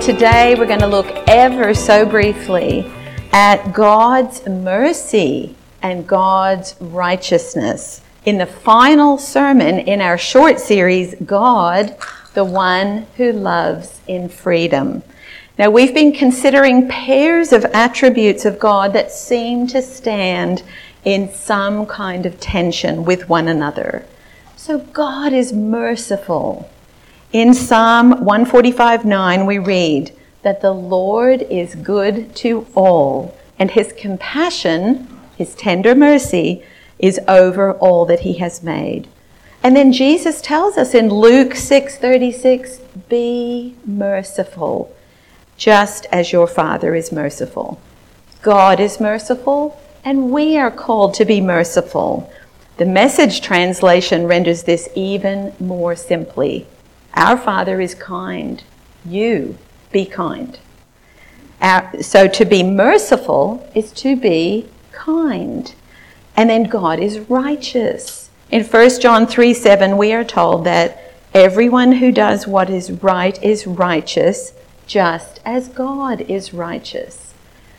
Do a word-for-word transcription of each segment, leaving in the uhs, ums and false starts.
today we're going to look ever so briefly at God's mercy and God's righteousness in the final sermon in our short series, God, the One Who Loves in Freedom. Now, we've been considering pairs of attributes of God that seem to stand in some kind of tension with one another. So God is merciful. In Psalm one forty-five nine, we read that the Lord is good to all, and his compassion, his tender mercy, is over all that he has made. And then Jesus tells us in Luke six thirty-six, be merciful, just as your Father is merciful. God is merciful, and we are called to be merciful. The Message translation renders this even more simply. Our Father is kind. You be kind. Our, so to be merciful is to be kind. And then God is righteous. In First John three seven, we are told that everyone who does what is right is righteous, just as God is righteous.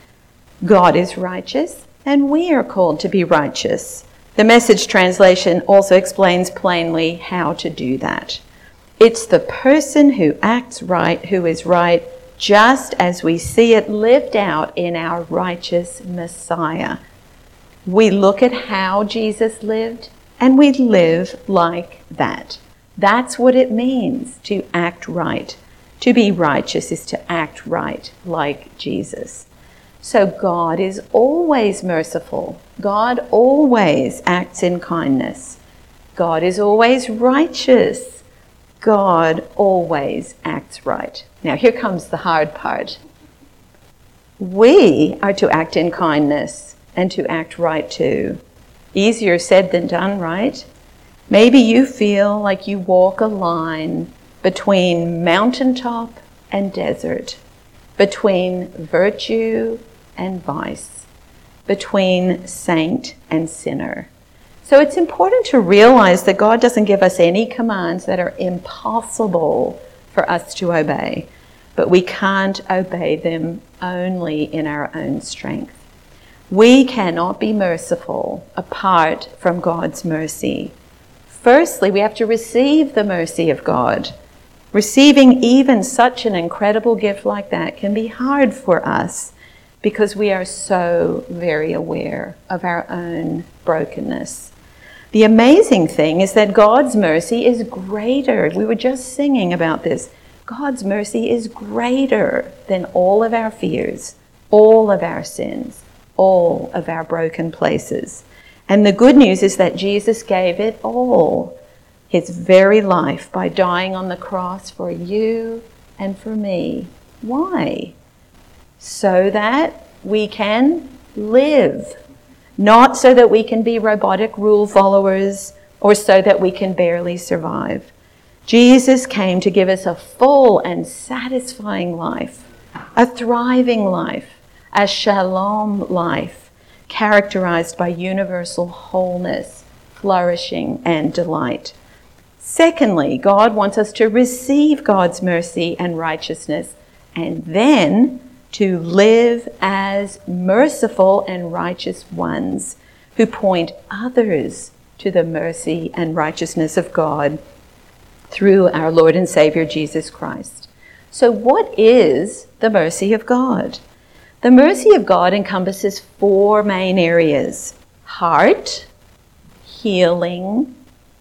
God is righteous, and we are called to be righteous. The Message translation also explains plainly how to do that. It's the person who acts right, who is right, just as we see it lived out in our righteous Messiah. We look at how Jesus lived, and we live like that. That's what it means to act right. To be righteous is to act right like Jesus. So God is always merciful. God always acts in kindness. God is always righteous. God always acts right. Now here comes the hard part. We are to act in kindness and to act right too. Easier said than done, right? Maybe you feel like you walk a line between mountaintop and desert, between virtue and vice, between saint and sinner. So it's important to realize that God doesn't give us any commands that are impossible for us to obey, but we can't obey them only in our own strength. We cannot be merciful apart from God's mercy. Firstly, we have to receive the mercy of God. Receiving even such an incredible gift like that can be hard for us because we are so very aware of our own brokenness. The amazing thing is that God's mercy is greater. We were just singing about this. God's mercy is greater than all of our fears, all of our sins, all of our broken places. And the good news is that Jesus gave it all, his very life, by dying on the cross for you and for me. Why? So that we can live. Not so that we can be robotic rule followers or so that we can barely survive. Jesus came to give us a full and satisfying life, a thriving life, a shalom life, characterized by universal wholeness, flourishing, and delight. Secondly, God wants us to receive God's mercy and righteousness, and then to live as merciful and righteous ones who point others to the mercy and righteousness of God through our Lord and Savior Jesus Christ. So what is the mercy of God? The mercy of God encompasses four main areas: heart, healing,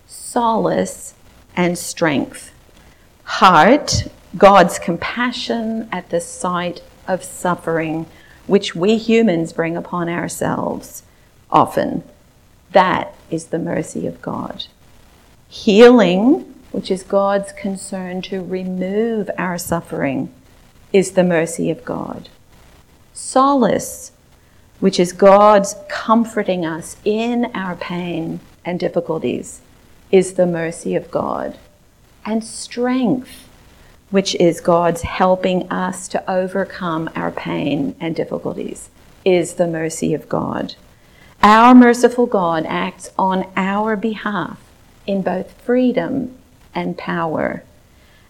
solace, and strength. Heart, God's compassion at the sight of suffering, which we humans bring upon ourselves often. That is the mercy of God. Healing, which is God's concern to remove our suffering, is the mercy of God. Solace, which is God's comforting us in our pain and difficulties, is the mercy of God. And strength, which is God's helping us to overcome our pain and difficulties, is the mercy of God. Our merciful God acts on our behalf in both freedom and power.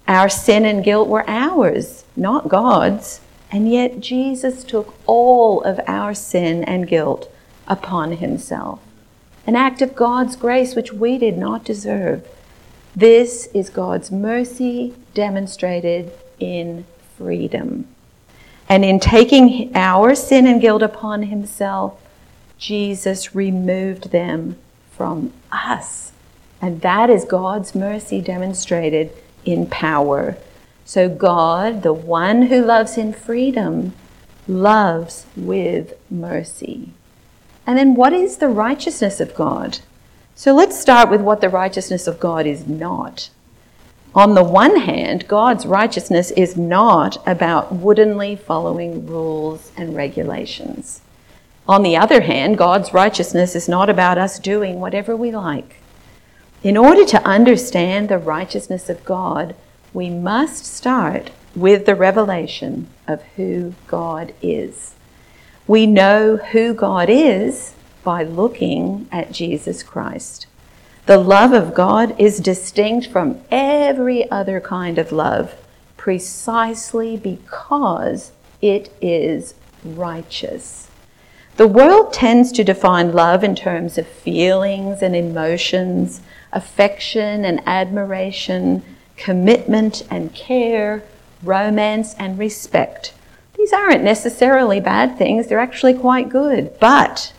Our sin and guilt were ours, not God's. And yet Jesus took all of our sin and guilt upon himself. An act of God's grace which we did not deserve. This is God's mercy demonstrated in freedom. And in taking our sin and guilt upon himself, Jesus removed them from us. And that is God's mercy demonstrated in power. So God, the one who loves in freedom, loves with mercy. And then what is the righteousness of God? So let's start with what the righteousness of God is not. On the one hand, God's righteousness is not about woodenly following rules and regulations. On the other hand, God's righteousness is not about us doing whatever we like. In order to understand the righteousness of God, we must start with the revelation of who God is. We know who God is by looking at Jesus Christ. The love of God is distinct from every other kind of love precisely because it is righteous. The world tends to define love in terms of feelings and emotions, affection and admiration, commitment and care, romance and respect. These aren't necessarily bad things, they're actually quite good. But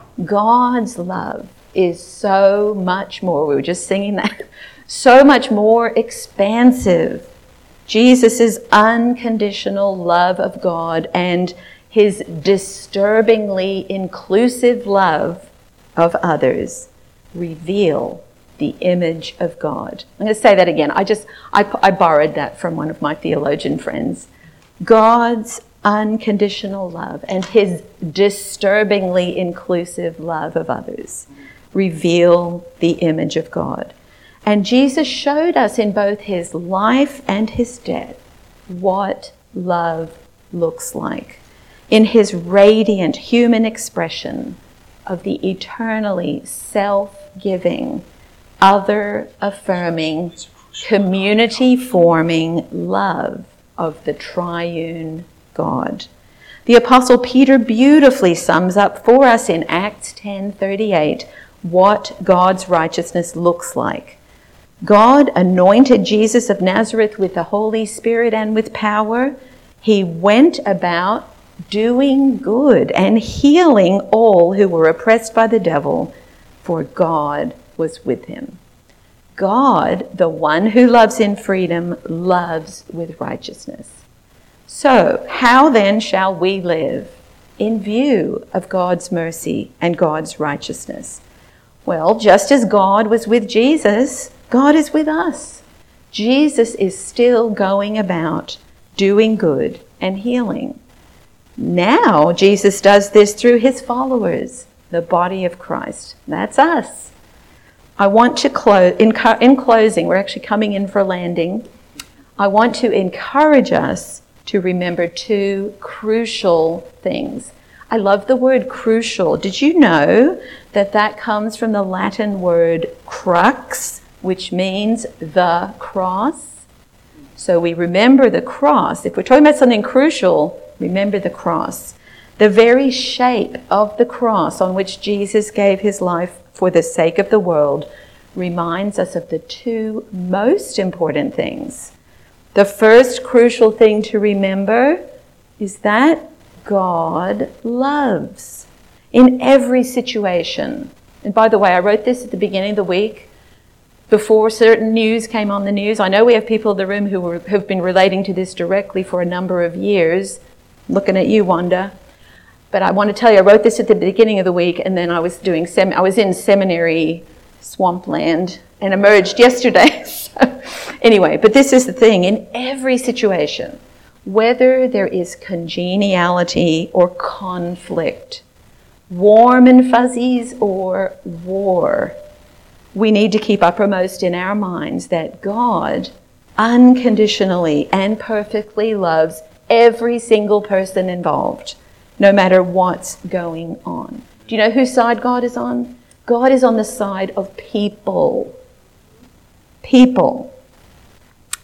God's love is so much more, we were just singing that, so much more expansive. Jesus' unconditional love of God and his disturbingly inclusive love of others reveal the image of God. I'm going to say that again. I just, I, I borrowed that from one of my theologian friends. God's unconditional love and his disturbingly inclusive love of others reveal the image of God. And Jesus showed us in both his life and his death what love looks like. In his radiant human expression of the eternally self-giving, other-affirming, community-forming love of the triune God. The Apostle Peter beautifully sums up for us in Acts ten thirty-eight what God's righteousness looks like. God anointed Jesus of Nazareth with the Holy Spirit and with power. He went about doing good and healing all who were oppressed by the devil, for God was with him. God, the one who loves in freedom, loves with righteousness. So, how then shall we live in view of God's mercy and God's righteousness? Well, just as God was with Jesus, God is with us. Jesus is still going about doing good and healing. Now, Jesus does this through his followers, the body of Christ. That's us. I want to close, in, in closing, we're actually coming in for a landing. I want to encourage us to remember two crucial things. I love the word crucial. Did you know that that comes from the Latin word crux, which means the cross? So we remember the cross. If we're talking about something crucial, remember the cross. The very shape of the cross on which Jesus gave his life for the sake of the world reminds us of the two most important things. The first crucial thing to remember is that God loves in every situation. And by the way, I wrote this at the beginning of the week before certain news came on the news. I know we have people in the room who were, have been relating to this directly for a number of years. Looking at you, Wanda. But I want to tell you, I wrote this at the beginning of the week, and then I was doing sem- I was in seminary swampland and emerged yesterday. So, anyway, but this is the thing. In every situation, whether there is congeniality or conflict, warm and fuzzies or war, we need to keep uppermost in our minds that God unconditionally and perfectly loves every single person involved, no matter what's going on. Do you know whose side God is on? God is on the side of people. People.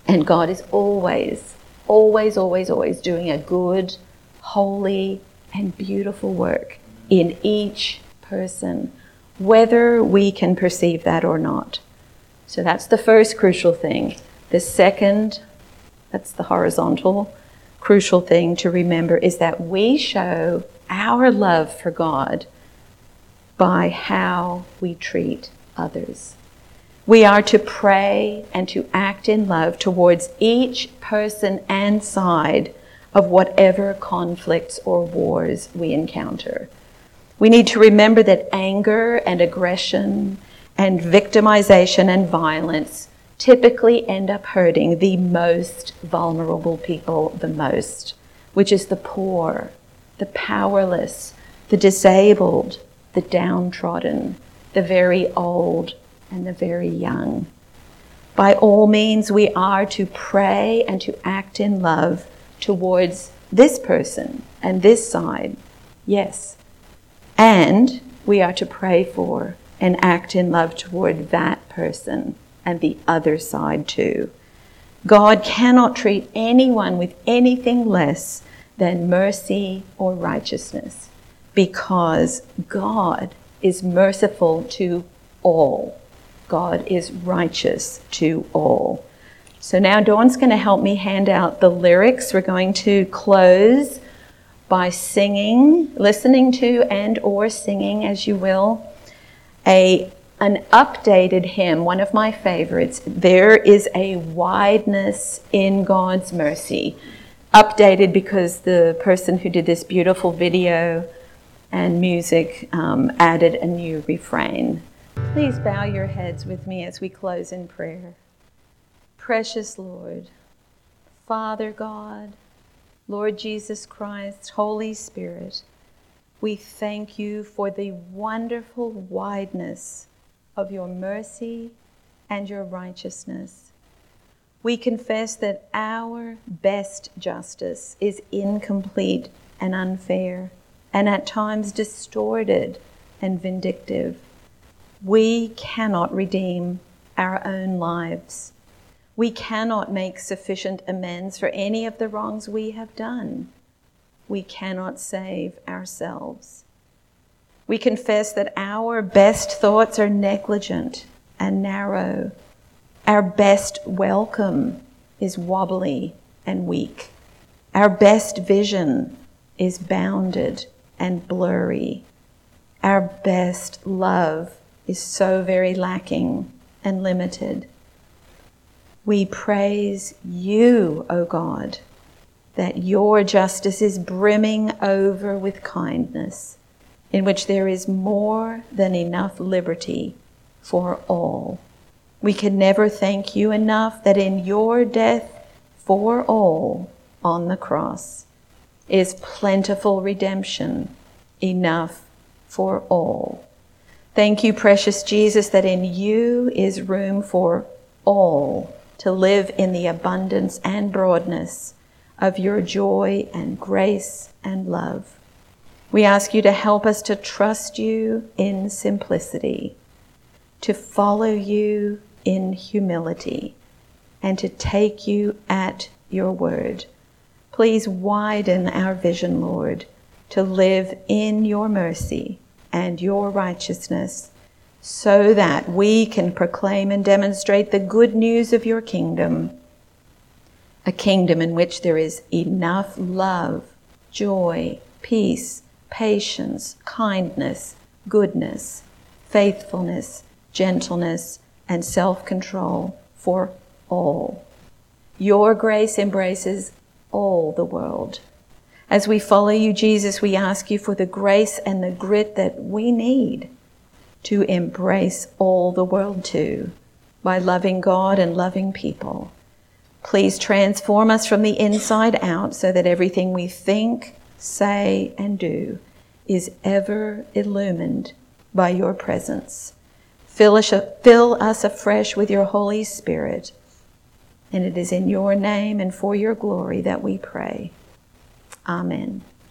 And God is always, always, always, always doing a good, holy, and beautiful work in each person, whether we can perceive that or not. So that's the first crucial thing. The second, that's the horizontal, crucial thing to remember is that we show our love for God by how we treat others. We are to pray and to act in love towards each person and side of whatever conflicts or wars we encounter. We need to remember that anger and aggression and victimization and violence typically end up hurting the most vulnerable people the most, which is the poor, the powerless, the disabled, the downtrodden, the very old, and the very young. By all means, we are to pray and to act in love towards this person and this side, yes. And we are to pray for and act in love toward that person and the other side too. God cannot treat anyone with anything less than mercy or righteousness, because God is merciful to all. God is righteous to all. So now Dawn's going to help me hand out the lyrics. We're going to close by singing, listening to and or singing, as you will, a an updated hymn, one of my favorites. There is a wideness in God's mercy. Updated because the person who did this beautiful video and music um, added a new refrain. Please bow your heads with me as we close in prayer. Precious Lord, Father God, Lord Jesus Christ, Holy Spirit, we thank you for the wonderful wideness of your mercy and your righteousness. We confess that our best justice is incomplete and unfair, and at times distorted and vindictive. We cannot redeem our own lives. We cannot make sufficient amends for any of the wrongs we have done. We cannot save ourselves. We confess that our best thoughts are negligent and narrow. Our best welcome is wobbly and weak. Our best vision is bounded and blurry. Our best love is so very lacking and limited. We praise you, O God, that your justice is brimming over with kindness, in which there is more than enough liberty for all. We can never thank you enough that in your death for all on the cross is plentiful redemption, enough for all. Thank you, precious Jesus, that in you is room for all to live in the abundance and broadness of your joy and grace and love. We ask you to help us to trust you in simplicity, to follow you in humility, and to take you at your word. Please widen our vision, Lord, to live in your mercy and your righteousness, so that we can proclaim and demonstrate the good news of your kingdom, a kingdom in which there is enough love, joy, peace, patience, kindness, goodness, faithfulness, gentleness, and self-control for all. Your grace embraces all the world. As we follow you, Jesus, we ask you for the grace and the grit that we need to embrace all the world too, by loving God and loving people. Please transform us from the inside out so that everything we think, say, and do is ever illumined by your presence. Fill us, fill us afresh with your Holy Spirit. And it is in your name and for your glory that we pray. Amen.